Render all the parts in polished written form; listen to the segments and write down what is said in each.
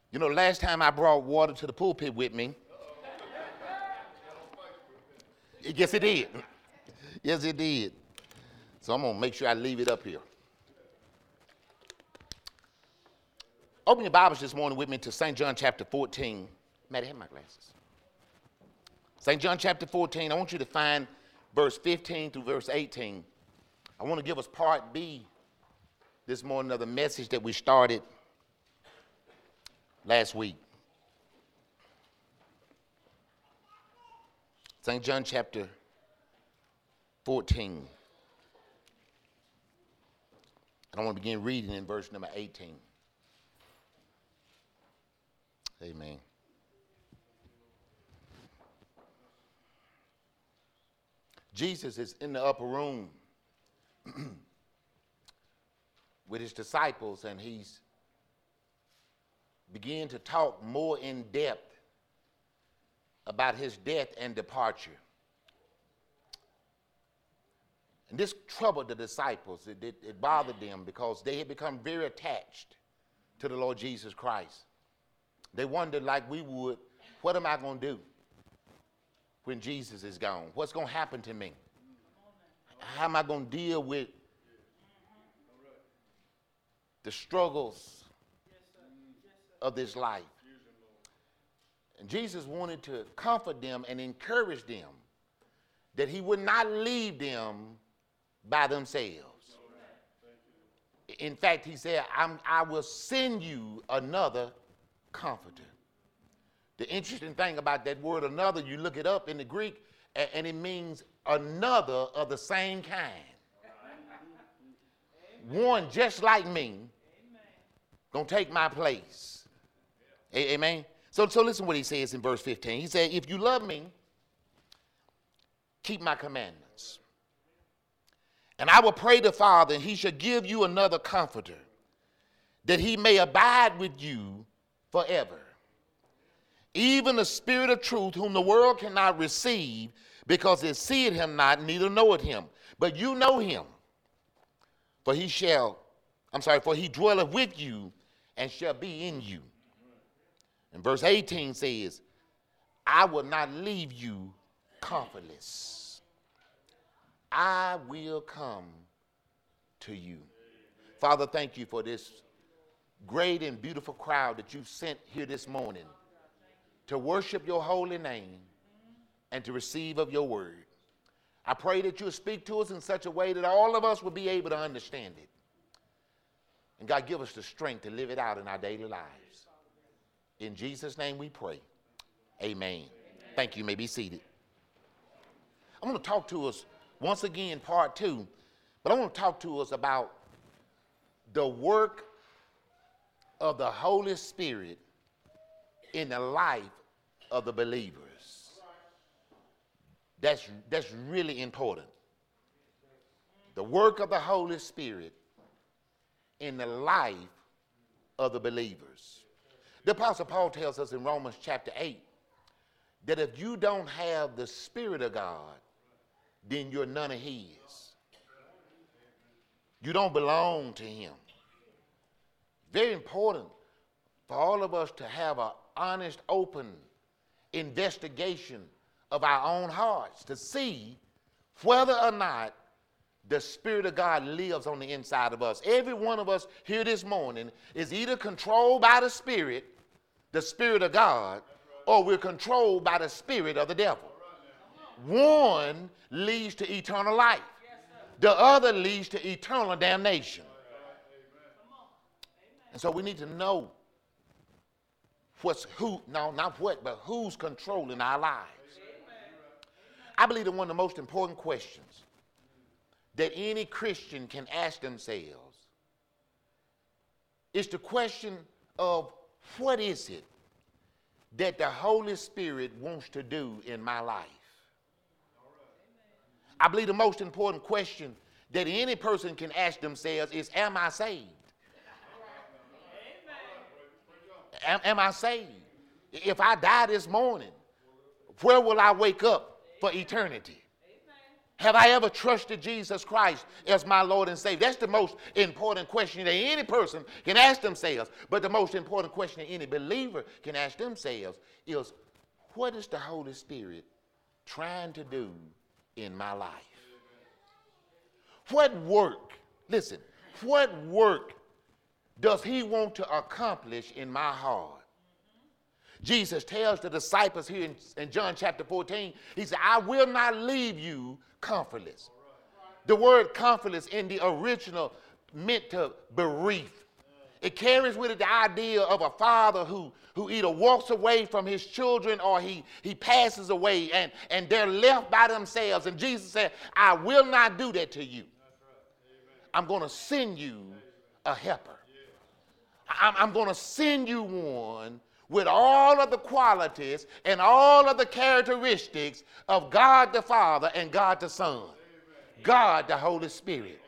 You know, last time I brought water to the pulpit with me, yes, it did. Yes, it did. So I'm going to make sure I leave it up here. Open your Bibles this morning with me to St. John chapter 14. Maddie, have my glasses. St. John chapter 14, I want you to find verse 15 through verse 18. I want to give us part B this morning of the message that we started last week. St. John chapter 14. And I want to begin reading in verse number 18. Amen. Jesus is in the upper room with his disciples, and he's began to talk more in depth about his death and departure. And this troubled the disciples. It bothered them because they had become very attached to the Lord Jesus Christ. They wondered, like we would, what am I going to do when Jesus is gone? What's going to happen to me? How am I going to deal with the struggles of this life? And Jesus wanted to comfort them and encourage them that he would not leave them by themselves. In fact, he said, I will send you another comforter. The interesting thing about that word another, you look it up in the Greek, and it means another of the same kind. One just like me, gonna take my place. Amen. So listen what he says in verse 15. He said, if you love me, keep my commandments. And I will pray the Father, and he shall give you another comforter, that he may abide with you forever. Even the Spirit of truth, whom the world cannot receive, because it seeth him not, neither knoweth him. But you know him, for he dwelleth with you and shall be in you. And verse 18 says, I will not leave you comfortless. I will come to you. Father, thank you for this great and beautiful crowd that you've sent here this morning to worship your holy name and to receive of your word. I pray that you'll speak to us in such a way that all of us will be able to understand it. And God, give us the strength to live it out in our daily lives. In Jesus' name we pray. Amen. Thank you. You may be seated. I'm going to talk to us once again, part 2, but I want to talk to us about the work of the Holy Spirit in the life of the believers. That's really important. The work of the Holy Spirit in the life of the believers. The Apostle Paul tells us in Romans chapter 8 that if you don't have the Spirit of God, then you're none of his. You don't belong to him. Very important for all of us to have an honest, open investigation of our own hearts to see whether or not the Spirit of God lives on the inside of us. Every one of us here this morning is either controlled by the Spirit of God, or we're controlled by the spirit of the devil. One leads to eternal life. The other leads to eternal damnation. And so we need to know who's controlling our lives. I believe that one of the most important questions that any Christian can ask themselves is the question of what is it that the Holy Spirit wants to do in my life? I believe the most important question that any person can ask themselves is, am I saved? Am I saved? If I die this morning, where will I wake up for eternity? Have I ever trusted Jesus Christ as my Lord and Savior? That's the most important question that any person can ask themselves. But the most important question that any believer can ask themselves is, what is the Holy Spirit trying to do in my life? What work, listen, what work does he want to accomplish in my heart? Jesus tells the disciples here in John chapter 14, he said, I will not leave you comfortless. The word comfortless in the original meant to bereave. It carries with it the idea of a father who either walks away from his children or he passes away and they're left by themselves. And Jesus said, I will not do that to you. I'm going to send you a helper. I'm going to send you one with all of the qualities and all of the characteristics of God the Father and God the Son, Amen. God the Holy Spirit.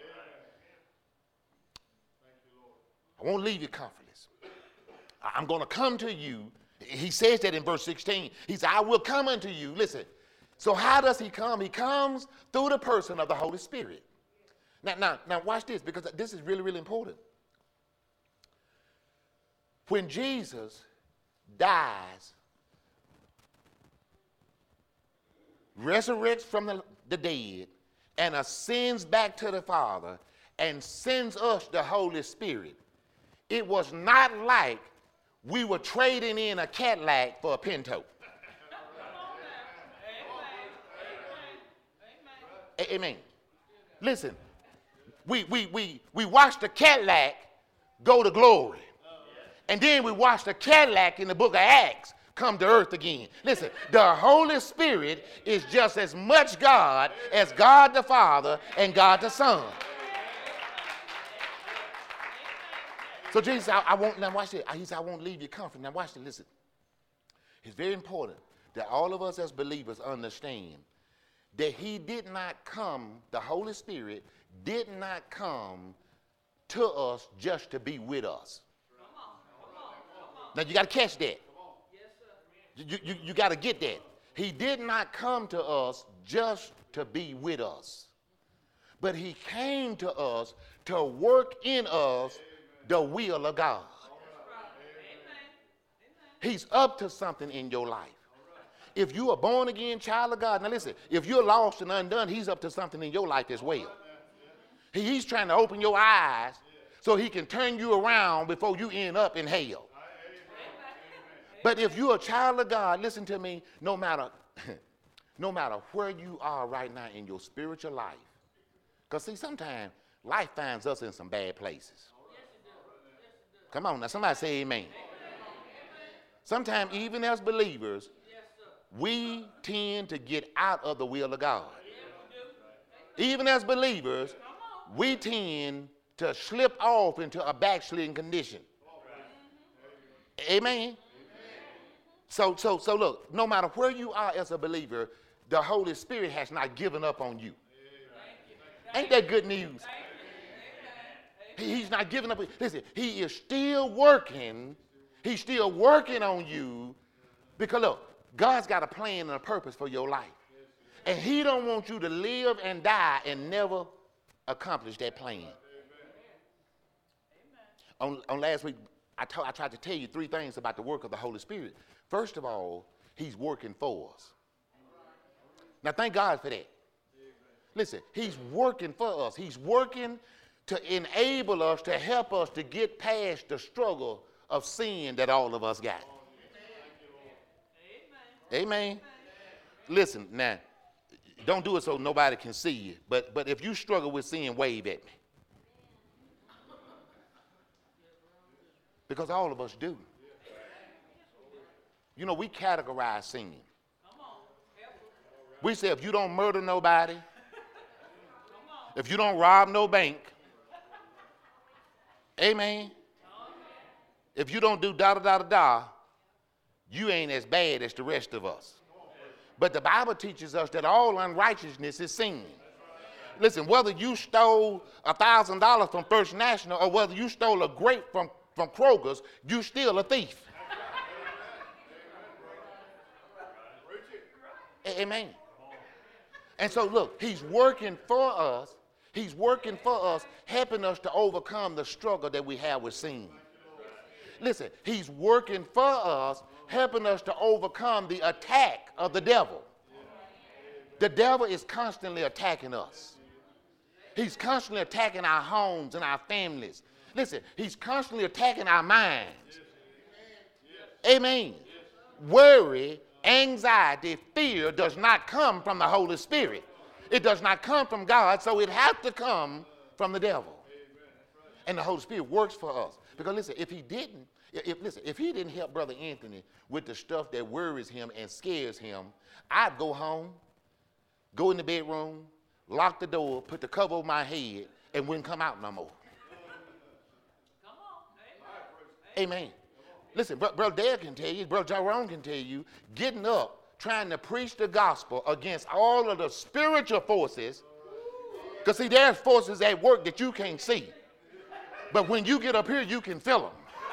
I won't leave you comfortless. I'm going to come to you. He says that in verse 16. He said, I will come unto you. Listen, so how does he come? He comes through the person of the Holy Spirit. Now watch this, because this is really, really important. When Jesus dies, resurrects from the dead, and ascends back to the Father, and sends us the Holy Spirit, it was not like we were trading in a Cadillac for a Pinto. Amen. Listen, we watched the Cadillac go to glory. And then we watch the Cadillac in the book of Acts come to earth again. Listen, the Holy Spirit is just as much God as God the Father and God the Son. So Jesus said, now watch this. He said, I won't leave you comforted. Now watch this, listen. It's very important that all of us as believers understand that he did not come, the Holy Spirit did not come to us just to be with us. Now you got to catch that. You got to get that. He did not come to us just to be with us, but he came to us to work in us the will of God. He's up to something in your life. If you are born again child of God, now listen, if you're lost and undone, he's up to something in your life as well. He's trying to open your eyes so he can turn you around before you end up in hell. But if you're a child of God, listen to me, no matter where you are right now in your spiritual life, because see, sometimes life finds us in some bad places. Come on now, somebody say amen. Sometimes even as believers, we tend to get out of the will of God. Even as believers, we tend to slip off into a backsliding condition. Amen. So look, no matter where you are as a believer, the Holy Spirit has not given up on you. Ain't that good news? He's not giving up. Listen, he is still working. He's still working on you because look, God's got a plan and a purpose for your life. And he don't want you to live and die and never accomplish that plan. On last week, I tried to tell you three things about the work of the Holy Spirit. First of all, he's working for us. Now, thank God for that. Listen, he's working for us. He's working to enable us, to help us to get past the struggle of sin that all of us got. Amen. Listen, now, don't do it so nobody can see you. But if you struggle with sin, wave at me. Because all of us do. You know, we categorize sin. We say if you don't murder nobody, if you don't rob no bank, amen, if you don't do da-da-da-da-da, you ain't as bad as the rest of us. But the Bible teaches us that all unrighteousness is sin. Listen, whether you stole $1,000 from First National or whether you stole a grape from Kroger's, you still a thief. Amen. And so look, he's working for us. He's working for us, helping us to overcome the struggle that we have with sin. Listen, he's working for us, helping us to overcome the attack of the devil. The devil is constantly attacking us. He's constantly attacking our homes and our families. Listen, he's constantly attacking our minds. Amen. Worry, anxiety, fear does not come from the Holy Spirit. It does not come from God, so it has to come from the devil. And the Holy Spirit works for us. Because listen, if he didn't help Brother Anthony with the stuff that worries him and scares him, I'd go home, go in the bedroom, lock the door, put the cover over my head, and wouldn't come out no more. Come on. Amen. Listen, Brother Dale can tell you, Brother Jerome can tell you, getting up, trying to preach the gospel against all of the spiritual forces, because see, there's forces at work that you can't see. But when you get up here, you can feel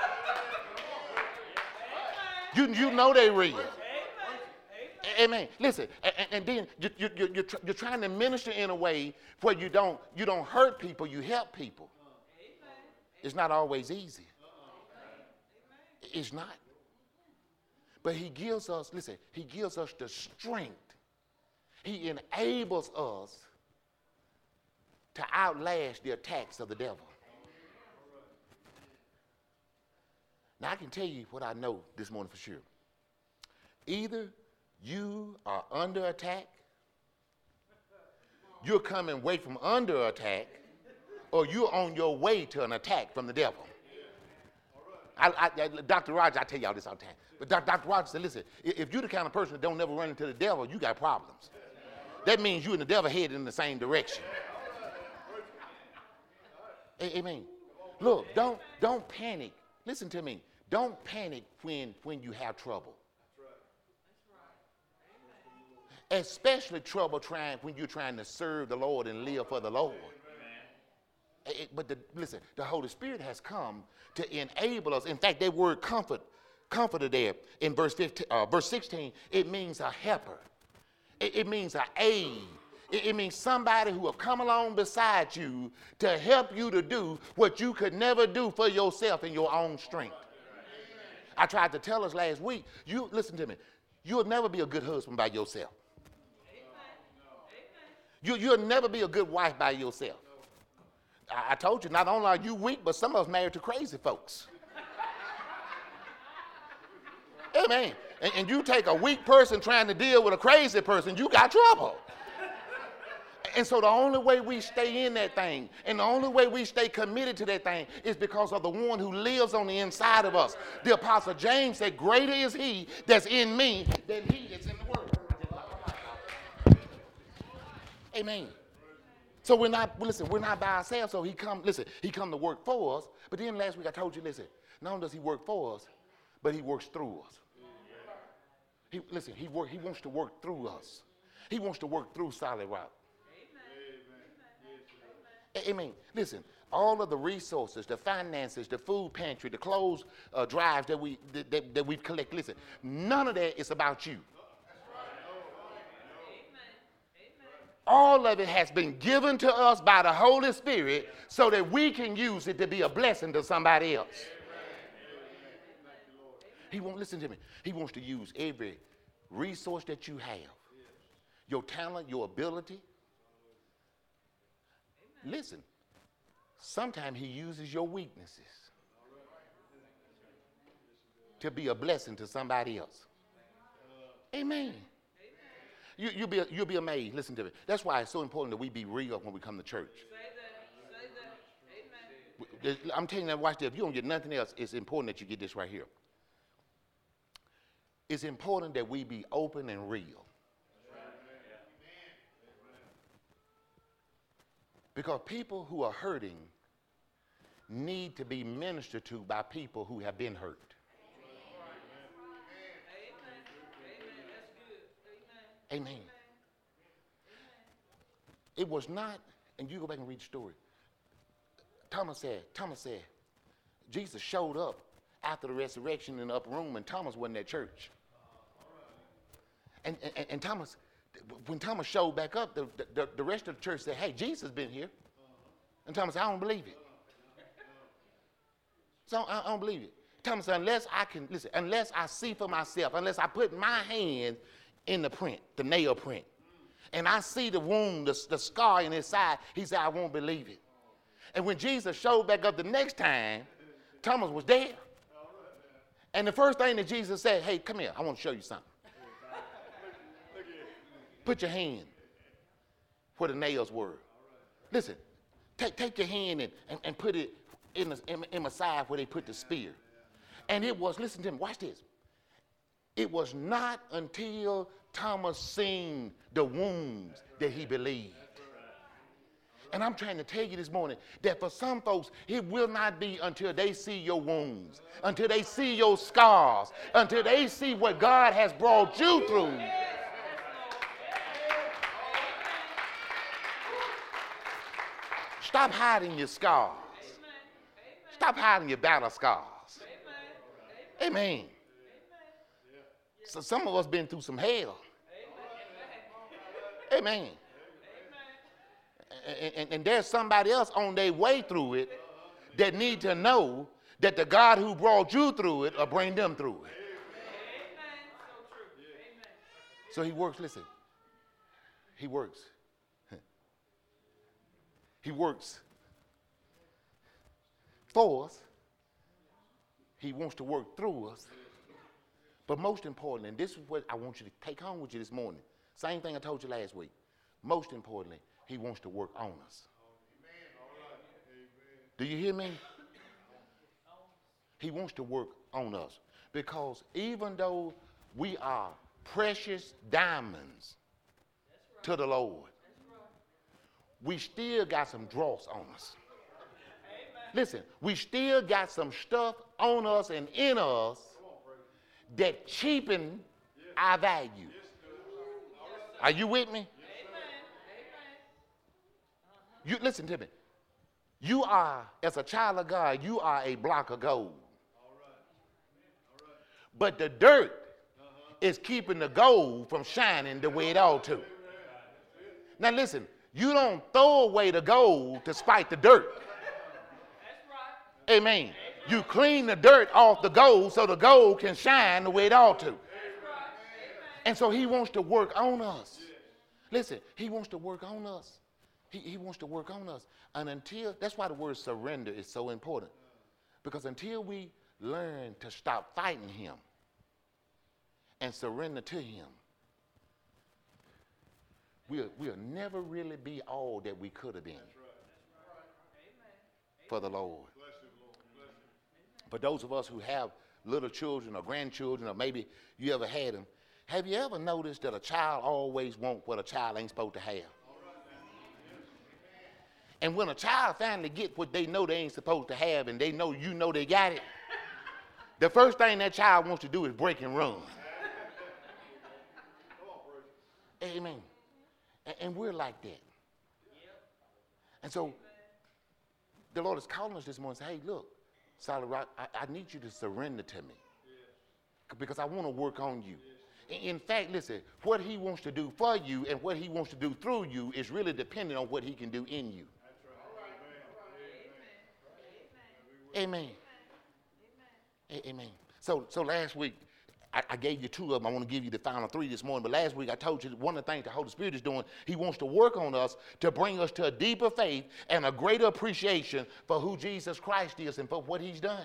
them. You know they're real. Amen. Listen, and then you're trying to minister in a way where you don't hurt people, you help people. It's not always easy. It's not. But he gives us, listen, he gives us the strength. He enables us to outlast the attacks of the devil. Now, I can tell you what I know this morning for sure. Either you are under attack, you're coming away from under attack, or you're on your way to an attack from the devil. Dr. Rogers, I tell y'all this all the time. But Dr. Rogers said, listen, if you're the kind of person that don't never run into the devil, you got problems. That means you and the devil headed in the same direction. Amen. Look, don't panic. Listen to me. Don't panic when you have trouble. Especially trouble when you're trying to serve the Lord and live for the Lord. Listen, the Holy Spirit has come to enable us. In fact, that word comforter there in verse 16, it means a helper. It means an aid. It means somebody who will come along beside you to help you to do what you could never do for yourself in your own strength. I tried to tell us last week, listen to me, you'll never be a good husband by yourself. You'll never be a good wife by yourself. I told you, not only are you weak, but some of us married to crazy folks. Amen. And you take a weak person trying to deal with a crazy person, you got trouble. And so the only way we stay in that thing and the only way we stay committed to that thing is because of the one who lives on the inside of us. The Apostle James said, greater is he that's in me than he that's in the world. Amen. So we're not by ourselves. So he come to work for us. But then last week I told you, listen, not only does he work for us, but he works through us. He wants to work through us. He wants to work through Solid Rock. Amen. Listen, all of the resources, the finances, the food pantry, the clothes drives that we've collected, listen, none of that is about you. All of it has been given to us by the Holy Spirit so that we can use it to be a blessing to somebody else. He won't listen to me. He wants to use every resource that you have, your talent, your ability. Listen, sometimes he uses your weaknesses to be a blessing to somebody else. Amen. You'll be amazed. Listen to me. That's why it's so important that we be real when we come to church. Say that. Amen. I'm telling you, watch this. If you don't get nothing else, it's important that you get this right here. It's important that we be open and real. Because people who are hurting need to be ministered to by people who have been hurt. Amen. It was not, and you go back and read the story. Thomas said, Jesus showed up after the resurrection in the upper room, and Thomas wasn't at church. And Thomas when Thomas showed back up, the rest of the church said, hey, Jesus has been here. And Thomas said, I don't believe it. So I don't believe it. Thomas said, unless I see for myself, unless I put my hand in the print, the nail print, and I see the wound, the scar in his side, he said, I won't believe it. And when Jesus showed back up the next time, Thomas was dead. And the first thing that Jesus said, hey, come here, I want to show you something. Put your hand where the nails were. Listen, take your hand and put it in the side where they put the spear. And it was, listen to me, watch this. It was not until Thomas seen the wounds that he believed. And I'm trying to tell you this morning that for some folks, it will not be until they see your wounds, until they see your scars, until they see what God has brought you through. Stop hiding your scars. Stop hiding your battle scars. Amen. So some of us been through some hell. Amen. And there's somebody else on their way through it that need to know that the God who brought you through it will bring them through it. So he works, listen. He works. He works for us. He wants to work through us. But most importantly, and this is what I want you to take home with you this morning. Same thing I told you last week. Most importantly, he wants to work on us. Do you hear me? He wants to work on us. Because even though we are precious diamonds to the Lord, we still got some dross on us. Listen, we still got some stuff on us and in us that cheapen our value. Are you with me? You listen to me. You are, as a child of God, you are a block of gold. But the dirt is keeping the gold from shining the way it ought to. Now listen, you don't throw away the gold to spite the dirt. Amen. You clean the dirt off the gold so the gold can shine the way it ought to. And so he wants to work on us. Listen, he wants to work on us. He wants to work on us. And until, that's why the word surrender is so important. Because until we learn to stop fighting him and surrender to him, we'll never really be all that we could have been for the Lord. For those of us who have little children or grandchildren, or maybe you ever had them, have you ever noticed that a child always wants what a child ain't supposed to have? And when a child finally gets what they know they ain't supposed to have, and they know you know they got it, the first thing that child wants to do is break and run. Amen. And we're like that. And so the Lord is calling us this morning and say, hey, look, Solid Rock, I need you to surrender to me because I want to work on you. In fact, listen, what he wants to do for you and what he wants to do through you is really dependent on what he can do in you. Amen. Amen. So last week, I gave you two of them. I want to give you the final three this morning. But last week, I told you one of the things the Holy Spirit is doing, he wants to work on us to bring us to a deeper faith and a greater appreciation for who Jesus Christ is and for what he's done.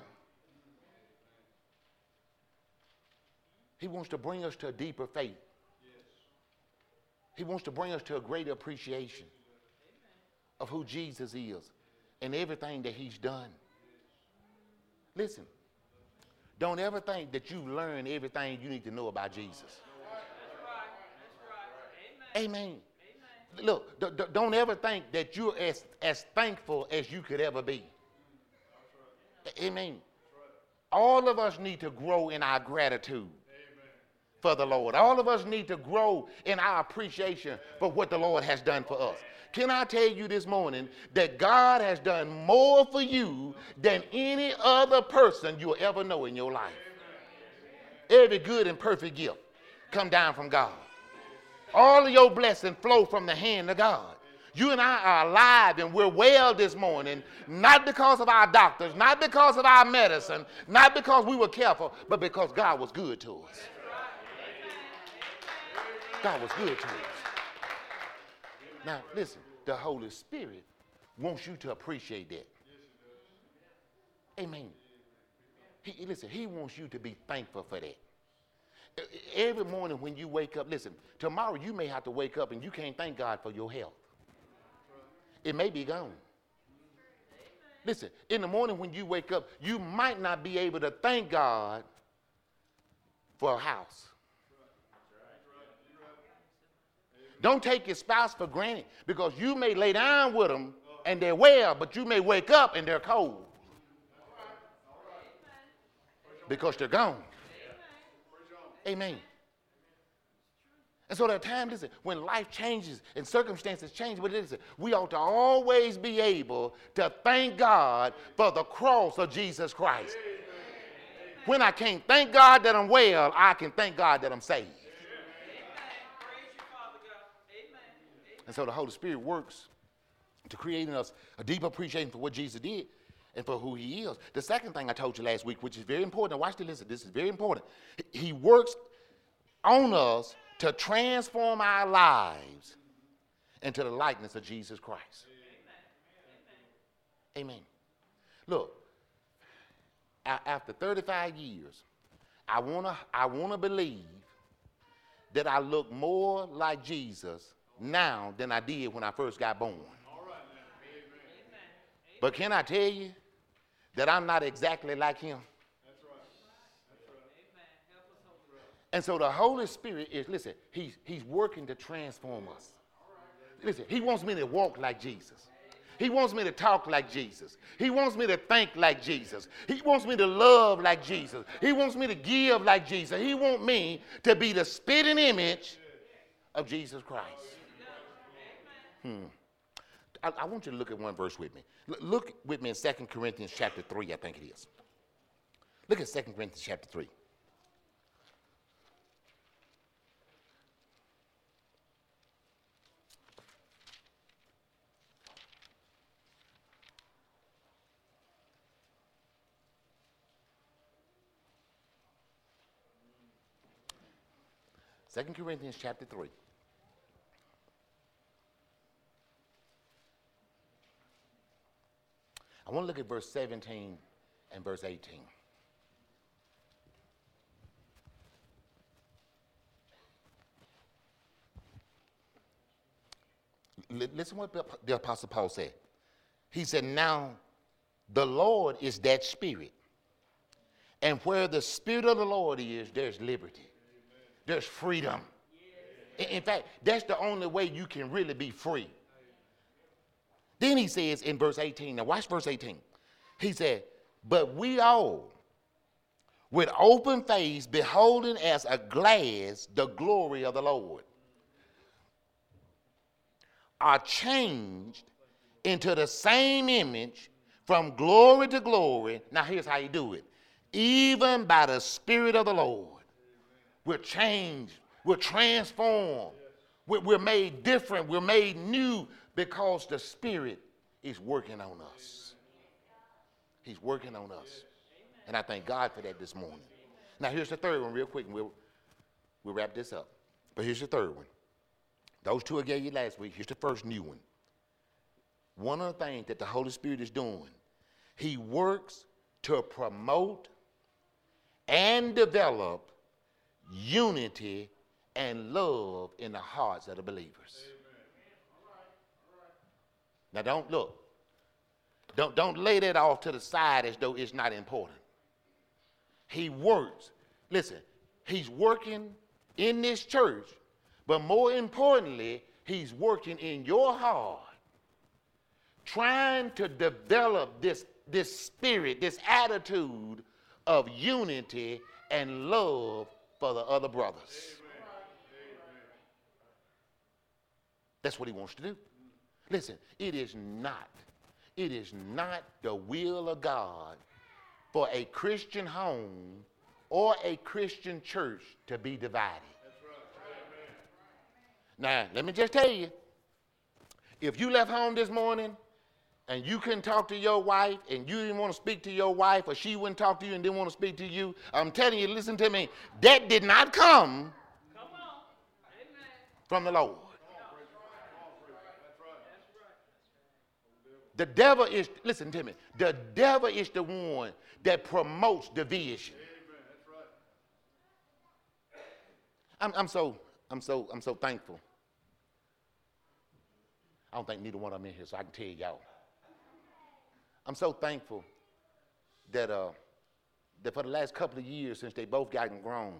He wants to bring us to a deeper faith. He wants to bring us to a greater appreciation of who Jesus is and everything that he's done. Listen, don't ever think that you've learned everything you need to know about Jesus. Amen. Look, don't ever think that you're as thankful as you could ever be. Amen. All of us need to grow in our gratitude for the Lord. All of us need to grow in our appreciation for what the Lord has done for us. Can I tell you this morning that God has done more for you than any other person you'll ever know in your life? Every good and perfect gift come down from God. All of your blessings flow from the hand of God. You and I are alive and we're well this morning, not because of our doctors, not because of our medicine, not because we were careful, but because God was good to us. God was good to us. Now, listen, the Holy Spirit wants you to appreciate that. Amen. Listen, he wants you to be thankful for that. Every morning when you wake up, listen, tomorrow you may have to wake up and you can't thank God for your health. It may be gone. Listen, in the morning when you wake up, you might not be able to thank God for a house. Don't take your spouse for granted, because you may lay down with them and they're well, but you may wake up and they're cold because they're gone. Amen. And so there are times, listen, when life changes and circumstances change, what is it? We ought to always be able to thank God for the cross of Jesus Christ. When I can't thank God that I'm well, I can thank God that I'm saved. And so the Holy Spirit works to create in us a deep appreciation for what Jesus did and for who he is. The second thing I told you last week, which is very important, now watch this, listen, this is very important. He works on us to transform our lives into the likeness of Jesus Christ. Amen. Look, after 35 years, I wanna believe that I look more like Jesus now than I did when I first got born. But can I tell you that I'm not exactly like him? And so the Holy Spirit is, listen, he's working to transform us. Listen, he wants me to walk like Jesus. He wants me to talk like Jesus. He wants me to think like Jesus. He wants me to love like Jesus. He wants me to give like Jesus. He wants me to be the spitting image of Jesus Christ. I want you to look at one verse with me. Look with me in 2 Corinthians chapter 3, I think it is. Look at 2 Corinthians chapter 3. Second Corinthians chapter 3. I want to look at verse 17 and verse 18. Listen what the Apostle Paul said. He said, now the Lord is that Spirit. And where the Spirit of the Lord is, there's liberty. There's freedom. In fact, that's the only way you can really be free. Then he says in verse 18, now watch verse 18. He said, but we all, with open face, beholding as a glass the glory of the Lord, are changed into the same image from glory to glory. Now here's how you do it. Even by the Spirit of the Lord. We're changed. We're transformed. We're made different. We're made new because the Spirit is working on us. He's working on us. And I thank God for that this morning. Now here's the third one real quick, and we'll wrap this up. But here's the third one. Those two I gave you last week. Here's the first new one. One of the things that the Holy Spirit is doing, he works to promote and develop unity and love in the hearts of the believers. Now don't lay that off to the side as though it's not important. He works. Listen, he's working in this church, but more importantly, he's working in your heart, trying to develop this spirit, this attitude of unity and love for the other brothers. That's what he wants to do. Listen, it is not the will of God for a Christian home or a Christian church to be divided. Now, let me just tell you, if you left home this morning and you couldn't talk to your wife and you didn't want to speak to your wife or she wouldn't talk to you and didn't want to speak to you, I'm telling you, listen to me, that did not come from the Lord. The devil is, listen to me, the devil is the one that promotes division. I'm so thankful. I don't think neither one of them in here, so I can tell y'all. I'm so thankful that that for the last couple of years since they both gotten grown,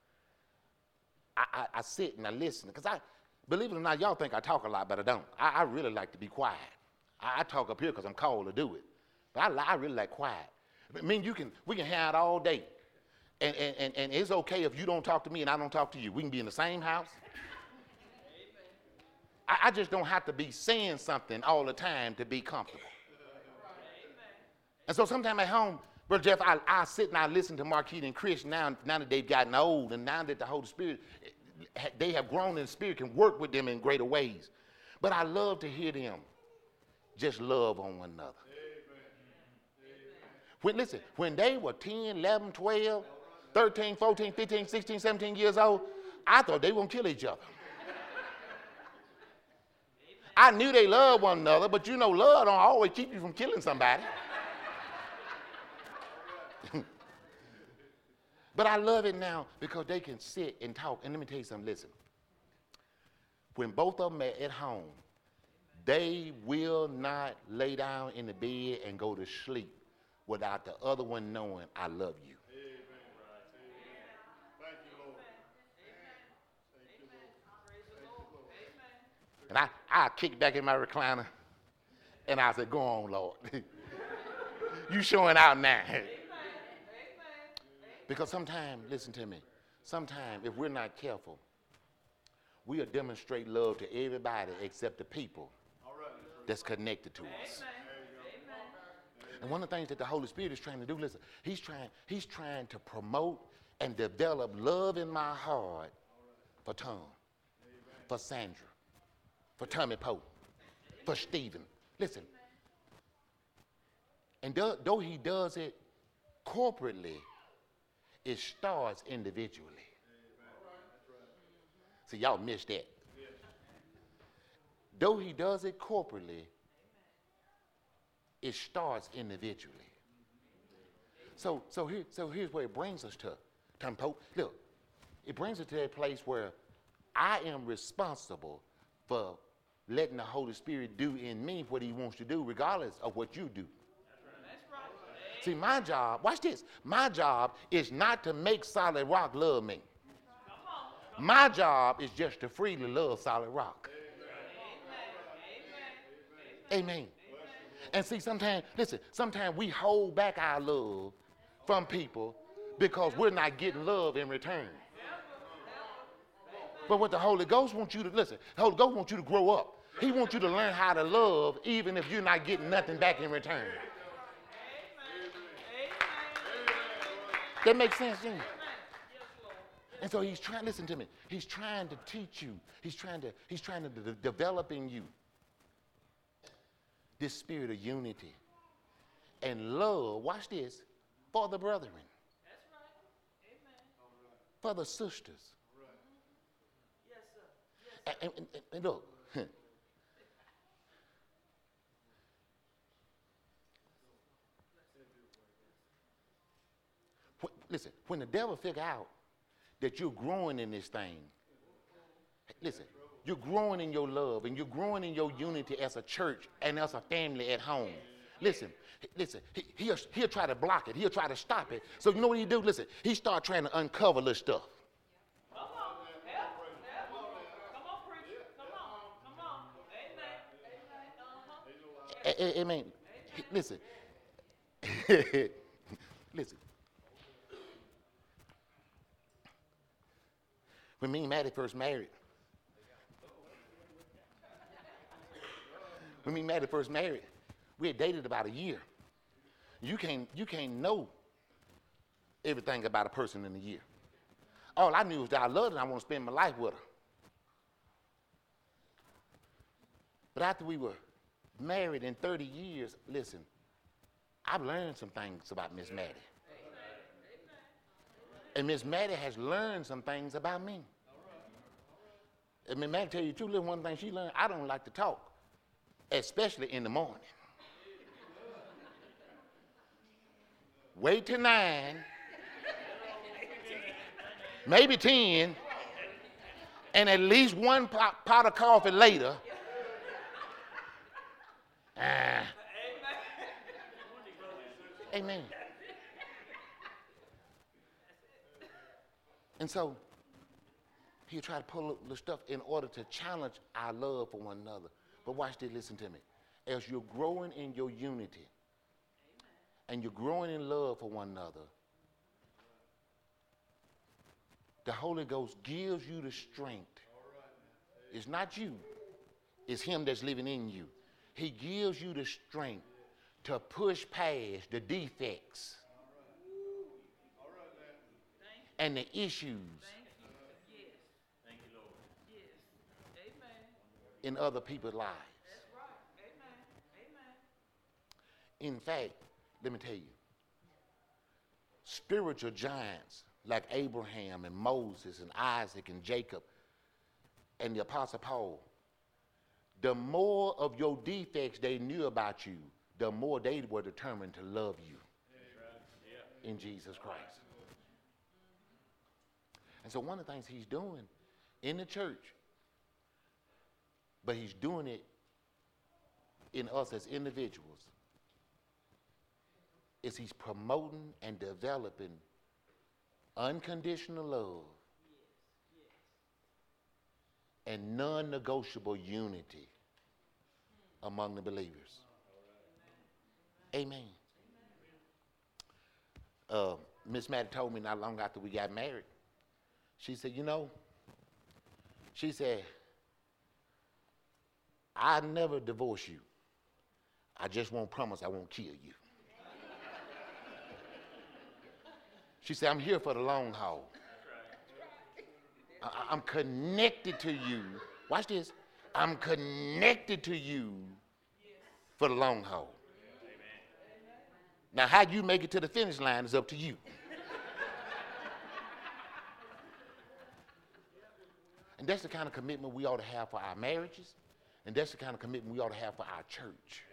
I sit and I listen. Because believe it or not, y'all think I talk a lot, but I don't. I really like to be quiet. I talk up here because I'm called to do it. But I really like quiet. I mean, we can hang out all day. And it's okay if you don't talk to me and I don't talk to you. We can be in the same house. I just don't have to be saying something all the time to be comfortable. And so sometimes at home, Brother Jeff, I sit and I listen to Marquita and Chris now that they've gotten old and now that the Holy Spirit, they have grown in the Spirit, can work with them in greater ways. But I love to hear them just love on one another. When they were 10, 11, 12, 13, 14, 15, 16, 17 years old, I thought they were going to kill each other. I knew they loved one another, but you know love don't always keep you from killing somebody. But I love it now because they can sit and talk. And let me tell you something, listen. When both of them are at home, they will not lay down in the bed and go to sleep without the other one knowing I love you. And I kick back in my recliner and I said, go on, Lord. You showing out now. Because sometimes, listen to me, sometimes if we're not careful, we'll demonstrate love to everybody except the people that's connected to us. And one of the things that the Holy Spirit is trying to do, listen, he's trying to promote and develop love in my heart for Tom, for Sandra, for Tommy Pope, for Stephen. Listen, and though he does it corporately, it starts individually. See, y'all missed that. Though he does it corporately, it starts individually. So here's where it brings us to, Tom Pope. Look, it brings us to that place where I am responsible for letting the Holy Spirit do in me what he wants to do, regardless of what you do. See, my job, watch this. My job is not to make Solid Rock love me. My job is just to freely love Solid Rock. Amen. And see, sometimes we hold back our love from people because we're not getting love in return. But what the Holy Ghost wants you to, listen, the Holy Ghost wants you to grow up. He wants you to learn how to love even if you're not getting nothing back in return. That makes sense, Jimmy? And so he's trying, listen to me, he's trying to teach you. He's trying to develop in you this spirit of unity and love, watch this, for the brethren. That's right. Amen. For the sisters. Yes, sir. Yes, sir. And look, listen, when the devil figure out that you're growing in this thing, listen, you're growing in your love and you're growing in your unity as a church and as a family at home. Listen, he'll try to block it. He'll try to stop it. So you know what he do? Listen, he start trying to uncover this stuff. Come on, come on, preacher. Come on. Amen. Listen. Listen. When me and Maddie first married, we had dated about a year. You can't know everything about a person in a year. All I knew was that I loved her and I want to spend my life with her. But after we were married in 30 years, listen, I've learned some things about Miss Maddie. And Miss Maddie has learned some things about me. And Miss Maddie, tell you the truth, one thing she learned, I don't like to talk, especially in the morning. Wait till 9, maybe 10, and at least one pot of coffee later. Amen. And so he'll try to pull the stuff in order to challenge our love for one another. But watch this, listen to me. As you're growing in your unity and you're growing in love for one another, the Holy Ghost gives you the strength. It's not you. It's him that's living in you. He gives you the strength to push past the defects and the issues in other people's lives. In fact, let me tell you, spiritual giants like Abraham and Moses and Isaac and Jacob and the Apostle Paul, the more of your defects they knew about you, the more they were determined to love you in Jesus Christ. And so one of the things he's doing in the church, but he's doing it in us as individuals, is he's promoting and developing unconditional love and non-negotiable unity among the believers. Amen. Miss Maddie told me not long after we got married, she said, you know, she said, I never divorce you. I just won't promise I won't kill you. She said, I'm here for the long haul. I'm connected to you. Watch this. I'm connected to you for the long haul. Now, how you make it to the finish line is up to you. And that's the kind of commitment we ought to have for our marriages, and that's the kind of commitment we ought to have for our church.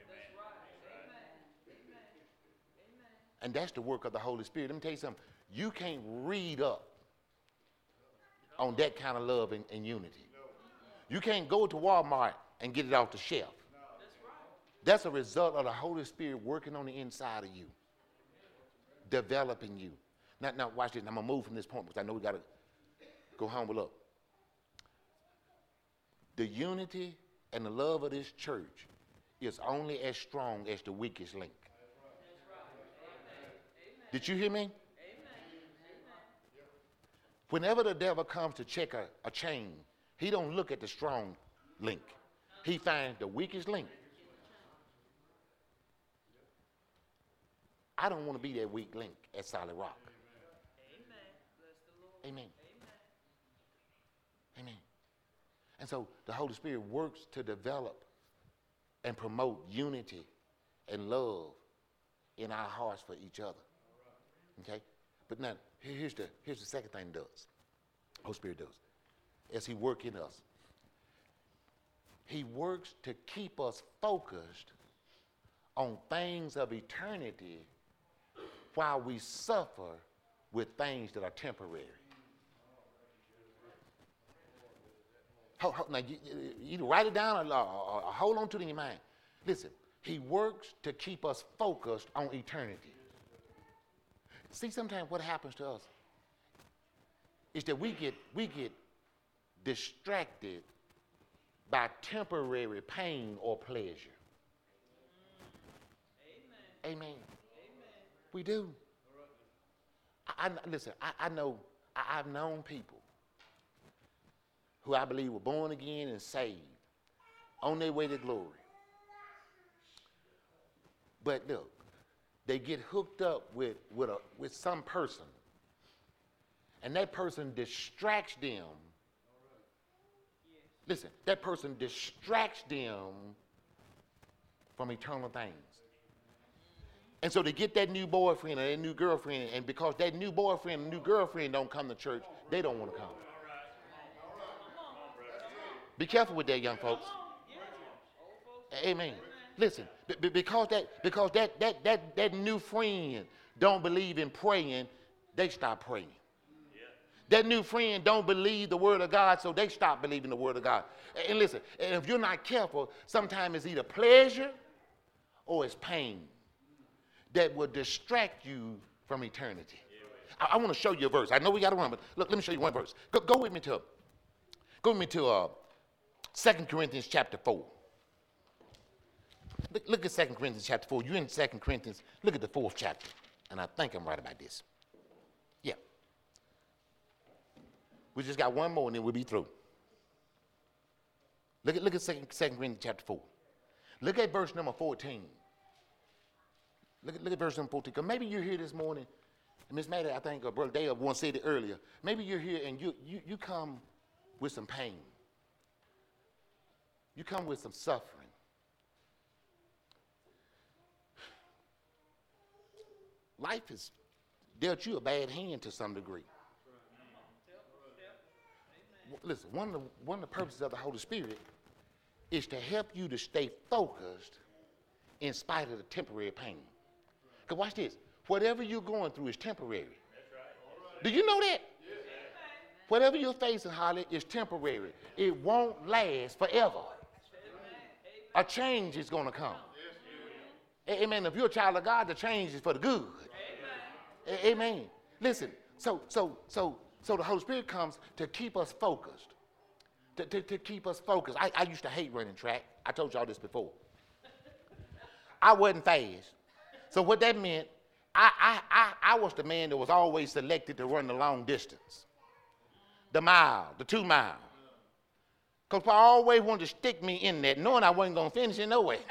And that's the work of the Holy Spirit. Let me tell you something. You can't read up on that kind of love and unity. You can't go to Walmart and get it off the shelf. That's a result of the Holy Spirit working on the inside of you, developing you. Now watch this. I'm going to move from this point because I know we got to go home. But look, the unity and the love of this church is only as strong as the weakest link. Did you hear me? Whenever the devil comes to check a chain, he don't look at the strong link. He finds the weakest link. I don't want to be that weak link at Solid Rock. Amen. Amen. And so the Holy Spirit works to develop and promote unity and love in our hearts for each other. Okay? But now, here's the second thing he does. Holy Spirit does. As he works in us, he works to keep us focused on things of eternity while we suffer with things that are temporary. Now, you write it down or hold on to it in your mind. Listen, he works to keep us focused on eternity. See, sometimes what happens to us is that we get distracted by temporary pain or pleasure. Amen. Amen. We do. Listen, I know, I've known people who I believe were born again and saved on their way to glory. But look, they get hooked up with some person, and that person distracts them Listen, that person distracts them from eternal things. And so they get that new boyfriend or that new girlfriend, and because that new boyfriend and new girlfriend don't come to church, they don't want to come. Be careful with that, young folks. Amen. Listen, because that new friend don't believe in praying, they stop praying. That new friend don't believe the word of God, so they stop believing the word of God. And listen, and if you're not careful, sometimes it's either pleasure or it's pain that will distract you from eternity. I want to show you a verse. I know we got to run, but look, let me show you one verse. Go with me to 2 Corinthians chapter 4. Look at 2 Corinthians chapter 4. You're in 2 Corinthians. Look at the 4th chapter. And I think I'm right about this. Yeah. We just got one more and then we'll be through. Look at 2 Corinthians chapter 4. Look at verse number 14. Look at verse number 14. Because maybe you're here this morning, and Miss Maddie, I think, or Brother Dave once said it earlier. Maybe you're here and you come with some pain. You come with some suffering. Life has dealt you a bad hand to some degree. Listen, one of the purposes of the Holy Spirit is to help you to stay focused in spite of the temporary pain. Because watch this. Whatever you're going through is temporary. Do you know that? Whatever you're facing, Holly, is temporary. It won't last forever. A change is going to come. Amen. If you're a child of God, the change is for the good. Amen. Listen, so the Holy Spirit comes to keep us focused. To keep us focused. I used to hate running track. I told y'all this before. I wasn't fast. So what that meant, I was the man that was always selected to run the long distance. The mile, the 2 mile. Because I always wanted to stick me in that, knowing I wasn't going to finish it no way.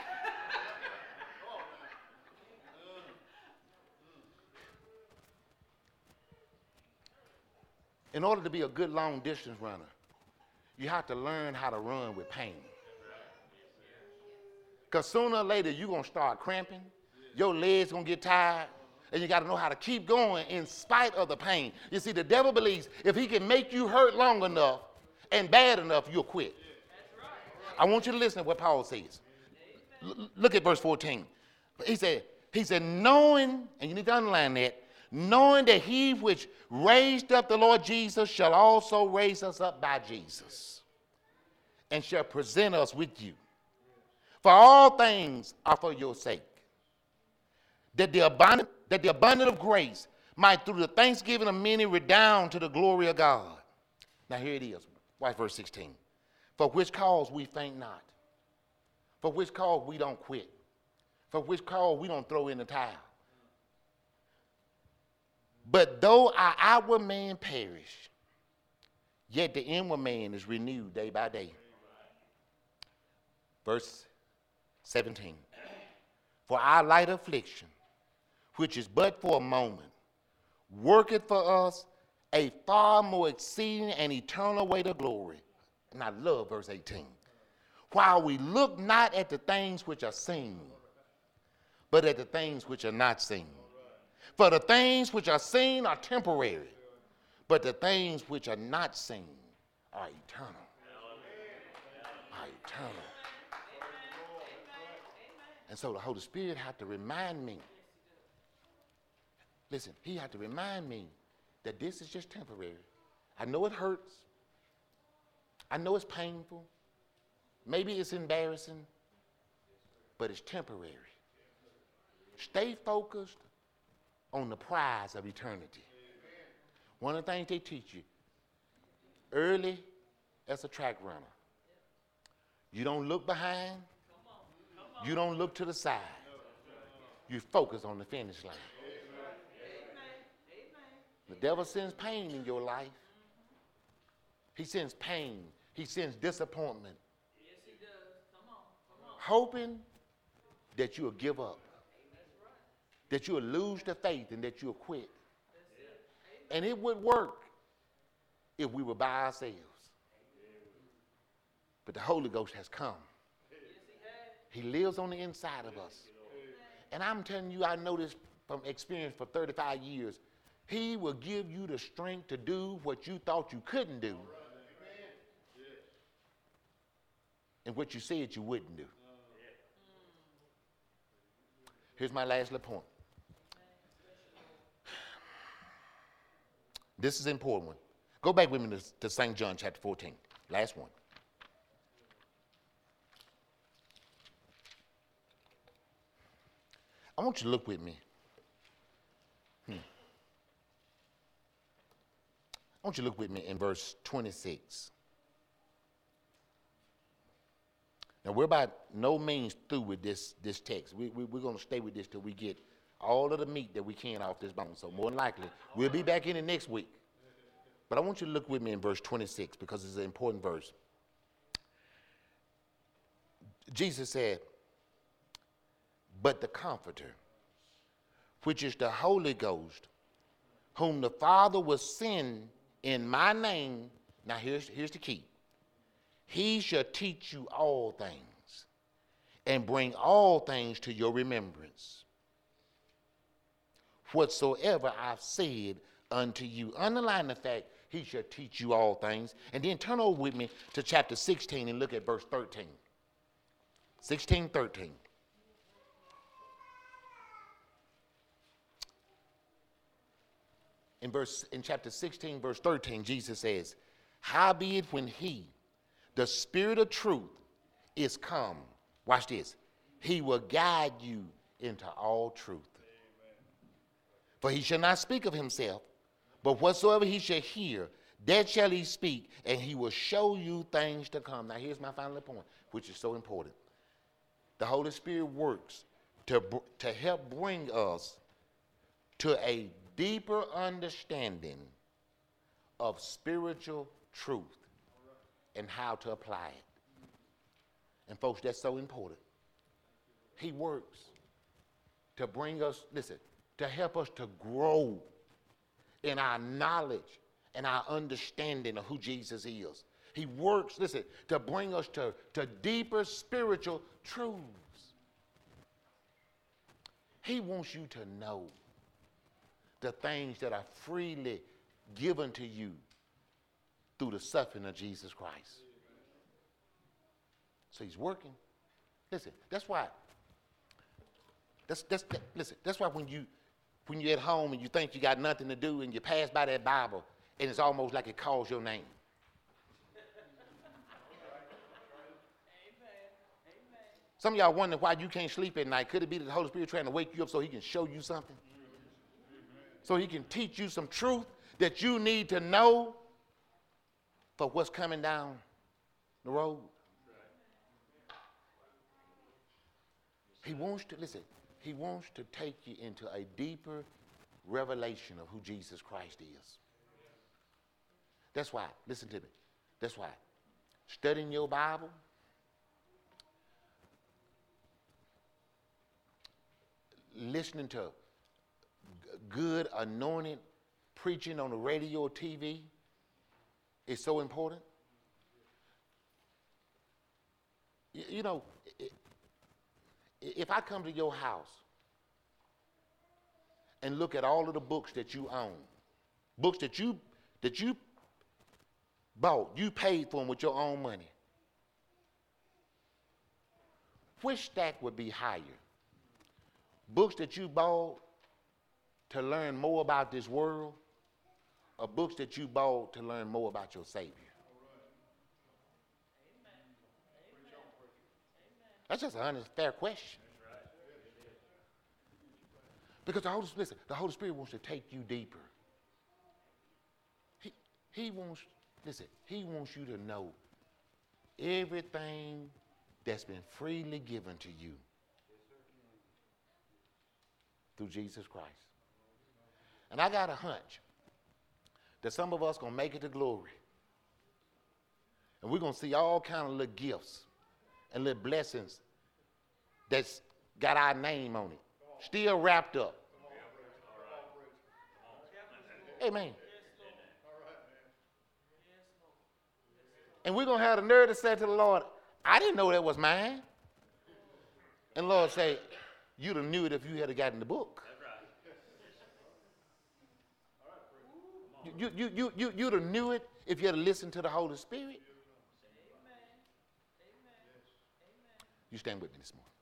In order to be a good long distance runner, you have to learn how to run with pain. Because sooner or later, you're going to start cramping, your legs going to get tired, and you got to know how to keep going in spite of the pain. You see, the devil believes if he can make you hurt long enough and bad enough, you'll quit. I want you to listen to what Paul says. Look at verse 14. He said, knowing, and you need to underline that, knowing that he which raised up the Lord Jesus shall also raise us up by Jesus and shall present us with you. For all things are for your sake, that the abundance of grace might through the thanksgiving of many redound to the glory of God. Now here it is. Watch verse 16. For which cause we faint not. For which cause we don't quit. For which cause we don't throw in the towel. But though our outward man perish, yet the inward man is renewed day by day. Verse 17. For our light affliction, which is but for a moment, worketh for us a far more exceeding and eternal weight of glory. And I love verse 18. While we look not at the things which are seen, but at the things which are not seen. For the things which are seen are temporary, but the things which are not seen are eternal. Are eternal. And so the Holy Spirit had to remind me. Listen, he had to remind me that this is just temporary. I know it hurts. I know it's painful. Maybe it's embarrassing, but it's temporary. Stay focused on the prize of eternity. One of the things they teach you early as a track runner, you don't look behind, you don't look to the side, you focus on the finish line. The devil sends pain in your life. He sends pain. He sends disappointment. Yes, he does. Come on. Hoping that you'll give up. That you'll lose the faith and that you'll quit. And it would work if we were by ourselves. But the Holy Ghost has come. He lives on the inside of us. And I'm telling you, I know this from experience for 35 years. He will give you the strength to do what you thought you couldn't do and what you said you wouldn't do. Here's my last little point. This is an important one. Go back with me to St. John chapter 14. Last one. I want you to look with me. I want you to look with me in verse 26. Now, we're by no means through with this text. We're going to stay with this till we get all of the meat that we can off this bone. So more than likely, we'll be back in it next week. But I want you to look with me in verse 26 because it's an important verse. Jesus said, but the Comforter, which is the Holy Ghost, whom the Father will send in my name. Now here's the key. He shall teach you all things and bring all things to your remembrance, whatsoever I've said unto you. Underline the fact he shall teach you all things. And then turn over with me to chapter 16 and look at verse 13. 16:13. In chapter 16, verse 13, Jesus says, howbeit when he, the Spirit of truth, is come, watch this, he will guide you into all truth. Amen. For he shall not speak of himself, but whatsoever he shall hear, that shall he speak, and he will show you things to come. Now here's my final point, which is so important. The Holy Spirit works to help bring us to a deeper understanding of spiritual truth and how to apply it. And folks, that's so important. He works to bring us, listen, to help us to grow in our knowledge and our understanding of who Jesus is. He works, listen, to bring us to deeper spiritual truths. He wants you to know the things that are freely given to you through the suffering of Jesus Christ. So he's working. Listen, that's why. Listen, that's why when you're at home and you think you got nothing to do and you pass by that Bible and it's almost like it calls your name. Some of y'all wonder why you can't sleep at night. Could it be that the Holy Spirit trying to wake you up so he can show you something? So he can teach you some truth that you need to know for what's coming down the road. He wants to, listen, he wants to take you into a deeper revelation of who Jesus Christ is. That's why, listen to me, that's why studying your Bible, listening to good, anointed preaching on the radio or TV is so important. You know, if I come to your house and look at all of the books that you own, books that you bought, you paid for them with your own money, which stack would be higher? Books that you bought to learn more about this world, or books that you bought to learn more about your Savior? That's just an honest, fair question. Because the Holy Spirit wants to take you deeper. He wants you to know everything that's been freely given to you through Jesus Christ. And I got a hunch that some of us going to make it to glory. And we're going to see all kind of little gifts and little blessings that's got our name on it, still wrapped up. Amen. And we're going to have the nerve to say to the Lord, I didn't know that was mine. And the Lord say, you'd have knew it if you had gotten the book. You'd have knew it if you had listened to the Holy Spirit. You stand with me this morning.